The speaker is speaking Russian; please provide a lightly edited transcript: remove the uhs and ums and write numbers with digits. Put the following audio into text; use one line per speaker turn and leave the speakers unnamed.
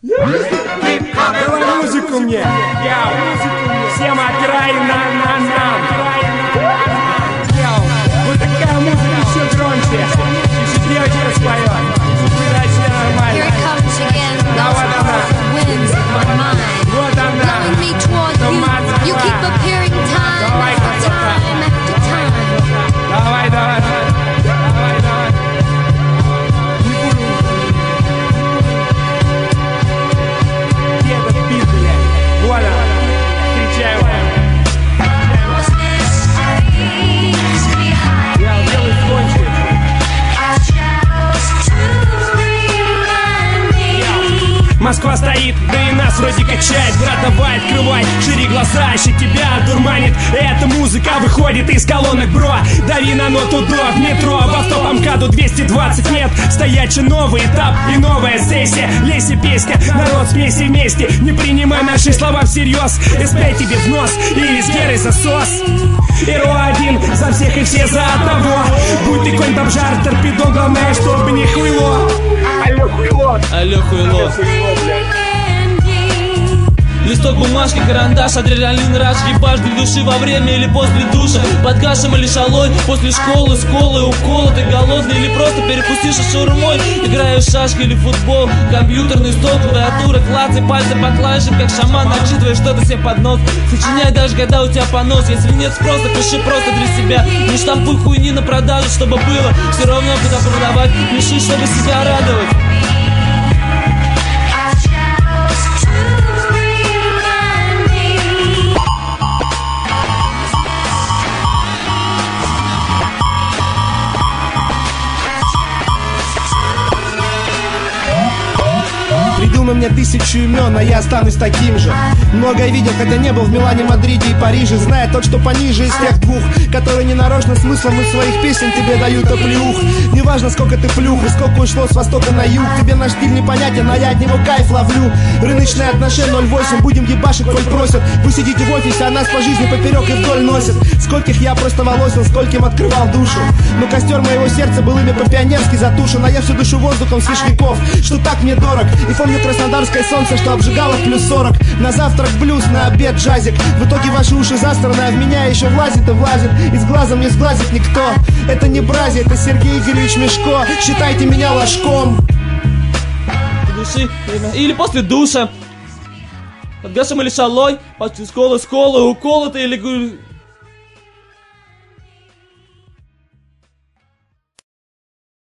Давай музыку мне. Всем отграй нам. Вот такая музыка, еще громче. Еще девочка споет. Вообще нормально. Вот она. Вот она.
You keep appearing time after time after time.
Давай. Где этот бит, блядь? Вот она. Встречаю его. Я делаю кончик. Москва стоит, да и нас вроде качает. Брат, давай, открывай, шире глаза, еще тебя дурманит. Эта музыка выходит из колонок, бро. Дави на ноту до в метро. В автопомкаду 220 лет. Стоячий новый этап и новая сессия. Леси песню, народ смеси вместе. Не принимай наши слова всерьез. СП тебе в нос или с Герой засос. Иро один за всех и все за одного. Будь ты конь бомжар, торпедо, главное, чтобы не хуйло.
Алло, хуйло. Листок бумажки, карандаш, адреналин, раш, ебаш для души во время или после душа. Под кашем или шалой, после школы, сколы, уколы. Ты голодный или просто перекусишь шаурмой. Играешь в шашки или футбол, компьютерный стол, клавиатура, клацай пальцы по клавишам, как шаман, отчитываешь что-то себе под нос. Сочиняй даже когда у тебя понос. Если нет спроса, пиши просто для себя. Не штампуй хуйни на продажу, чтобы было все равно куда продавать. Пиши, чтобы себя радовать.
Придумай мне 1000 имен, а я останусь таким же. Многое видел, хотя не был в Милане, Мадриде и Париже. Зная тот, что пониже из тех двух, которые ненарочно смыслом из своих песен тебе дают оплеух. Неважно, сколько ты плюх и сколько ушло с востока на юг. Тебе наш стиль непонятен, а я от него кайф ловлю. Рыночные отношения 0,8, будем ебашить, коль просят. Вы сидите в офисе, а нас по жизни поперек и вдоль носят. Скольких я просто волосил, скольким открывал душу. Но костер моего сердца был ими по-пионерски затушен. А я всю душу воздухом с вишняков, что так мне дорог. И помню краснодарское солнце, что обжигало в плюс 40. На завтрак блюз, на обед джазик. В итоге ваши уши засраны, а в меня еще влазит и влазит. И с глазом не сглазит никто. Это не Брази, это Сергей Игоревич Мешко. Считайте меня ложком.
Души или после душа. Под гашем или шалой, под школы, уколоты или